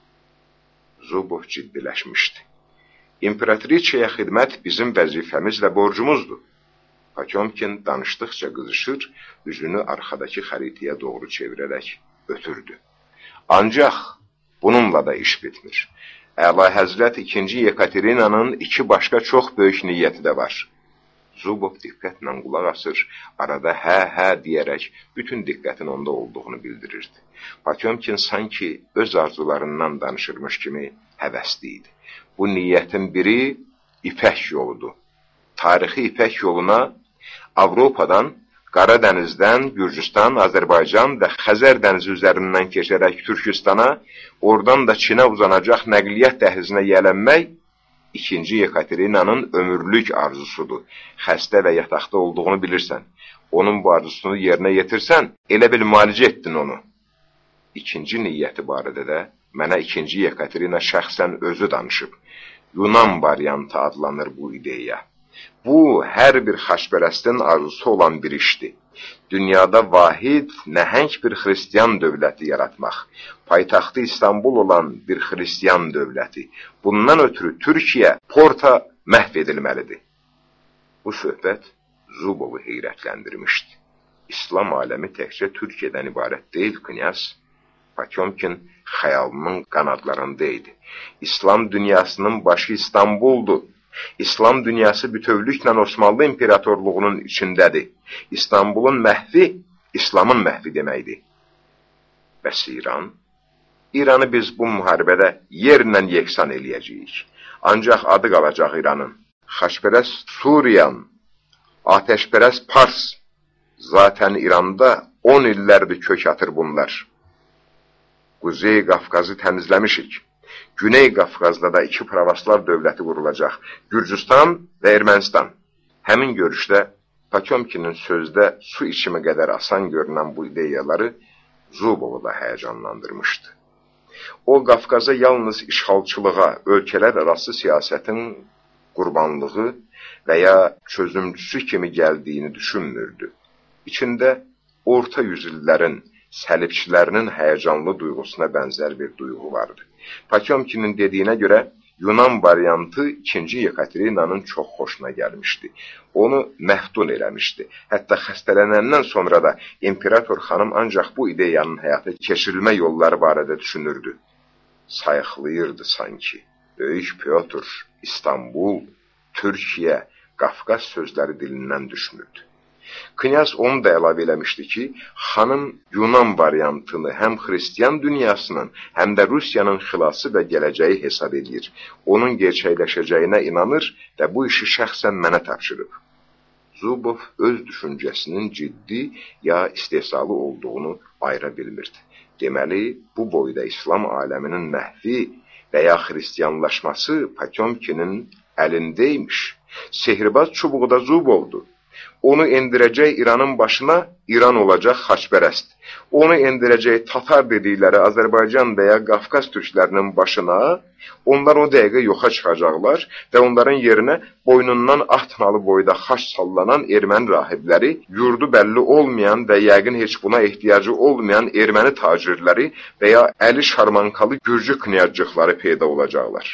Zubov ciddiləşmişdi. İmperatriçaya xidmət bizim vəzifəmiz və borcumuzdur. Potyomkin danışdıqca qızışır, üzünü arxadakı xəritəyə doğru çevirərək ötürdü. Ancaq bununla da iş bitmir. Əlahəzrət ikinci Yekaterinanın iki başqa çox böyük niyyəti də var. Zubov diqqətlə qulaq asır, arada hə-hə deyərək bütün diqqətin onda olduğunu bildirirdi. Potyomkin sanki öz arzularından danışırmış kimi həvəsli idi. Bu niyyətin biri İpək yoludur. Tarixi İpək yoluna Avropadan, Qaradənizdən, Gürcüstan, Azərbaycan və Xəzər dənizi üzərindən keçərək Türkistana, oradan da Çinə uzanacaq nəqliyyat dəhlizinə yiyələnmək ikinci Yekaterinanın ömürlük arzusudur. Xəstə və yataqda olduğunu bilirsən. Onun bu arzusunu yerinə yetirsən, elə bil müalicə etdin onu. İkinci niyyəti barədə də mənə ikinci Yekaterina şəxsən özü danışıb. Yunan variantı adlanır bu ideya. Bu, hər bir xaçpərəstin arzusu olan bir işdir. Dünyada vahid, nəhəng bir xristiyan dövləti yaratmaq. Paytaxtı İstanbul olan bir xristiyan dövləti. Bundan ötürü Türkiyə, Porta məhv edilməlidir. Bu söhbət Zubovu heyrətləndirmişdi. İslam aləmi təkcə Türkiyədən ibarət deyil, knyaz. Potyomkin xəyalının qanadlarında idi. İslam dünyasının başı İstanbuldur. İslam dünyası bütövlüklə Osmanlı İmperatorluğunun içindədir. İstanbulun məhvi, İslamın məhvi deməkdir. Bəs İran? İranı biz bu müharibədə yerlə yeksan eləyəcəyik. Ancaq adı qalacaq İranın. Xaçpərəst Suriyan, ateşpərəst Pars. Zaten İranda on illərdir kök atır bunlar. Quzey Qafqazı təmizləmişik. Güney Qafqazda da iki pravoslav dövləti qurulacaq. Gürcüstan və Ermənistan. Həmin görüşdə Potyomkinin sözdə su içimi qədər asan görünən bu ideyaları Zubovu da həyəcanlandırmışdı. O, Qafqaza yalnız işğalçılığa, ölkələr arası siyasətin qurbanlığı və ya çözümcüsü kimi gəldiyini düşünmürdü. İçində orta yüzillərin, səlibçilərinin həyəcanlı duyğusuna bənzər bir duyğu vardı. Potyomkinin dediyinə görə Yunan variantı ikinci Yekaterinanın çox xoşuna gəlmişdi. Onu məftun eləmişdi. Hətta xəstələnəndən sonra da İmperator xanım ancaq bu ideyanın həyata keçirilmə yolları barədə düşünürdü. Sayıqlayırdı sanki. Böyük Pyotr, İstanbul, Türkiyə, Qafqaz sözləri dilindən düşmürdü. Knyaz onu da əlavə eləmişdi ki, xanım Yunan variantını həm xristiyan dünyasının, həm də Rusiyanın xilası və gələcəyi hesab edir. Onun gerçəkləşəcəyinə inanır və bu işi şəxsən mənə tapşırıb. Zubov öz düşüncəsinin ciddi ya istehzalı olduğunu ayıra bilmirdi. Deməli, bu boyda İslam aləminin məhvi və ya xristiyanlaşması Potyomkinin əlindəymiş. Sehirbaz çubuğu da Zubovdur. Onu endirəcək İranın başına İran olacaq xaçpərəst. Onu endirəcək Tatar dedikləri Azərbaycan və ya Qafqaz türklərinin başına, onlar o dəqiqə yoxa çıxacaqlar və onların yerinə boynundan at nalı boyda xaç sallanan erməni rahibləri, yurdu bəlli olmayan və yəqin heç buna ehtiyacı olmayan erməni tacirləri və ya əli şarmankalı gürcü knyazcıqları peyda olacaqlar.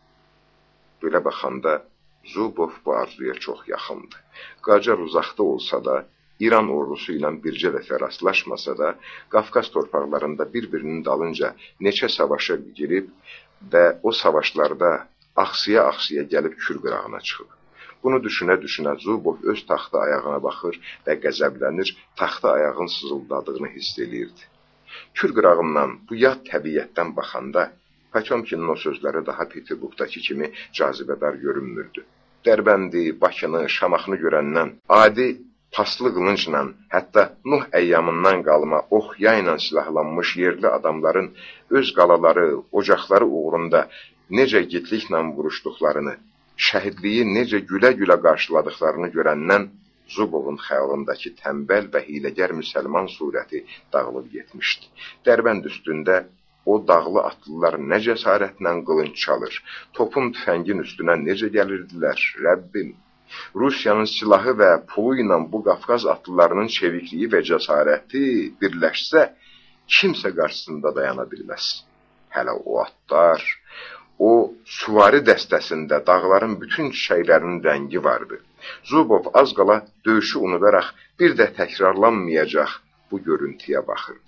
Belə baxanda Zubov bu arzuya çox yaxındı. Qacar uzaqda olsa da, İran ordusu ilə bircə dəfə rastlaşmasa da, Qafqaz torpaqlarında bir-birinin dalınca neçə savaşa girib və o savaşlarda axsiya-axsiya gəlib Kür qırağına çıxıb. Bunu düşünə-düşünə Zubov öz taxta ayağına baxır və qəzəblənir, taxta ayağın sızıldadığını hiss edirdi. Kür qırağından bu yad təbiyyətdən baxanda Poçomkinin o sözləri daha Peterburqdakı kimi cazibədar görünmürdü. Dərbəndi, Bakını, Şamaxını görəndən adi paslı qılıncla, hətta Nuh əyyamından qalma ox yayla silahlanmış yerli adamların öz qalaları, ocaqları uğrunda necə gitliklə vuruşduqlarını, şəhidliyi necə gülə-gülə qarşıladıqlarını görəndən Zubovun xəyalındakı tənbəl və hiləgər müsəlman surəti dağılıb getmişdi. Dərbənd üstündə o dağlı atlılar nə cəsarətlə qılınc çalır, topun tüfəngin üstünə necə gəlirdilər, Rəbbim. Rusiyanın silahı və pulu ilə bu Qafqaz atlılarının çevikliyi və cəsarəti birləşsə, kimsə qarşısında dayana bilməz. Hələ o atlar, o süvari dəstəsində dağların bütün çiçəklərinin rəngi vardı. Zubov az qala döyüşü unudaraq bir də təkrarlanmayacaq bu görüntüyə baxırdı.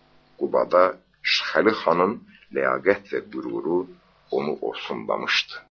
Qubada Şıxəli xanın ləyaqət və qüruru onu osumlamışdı.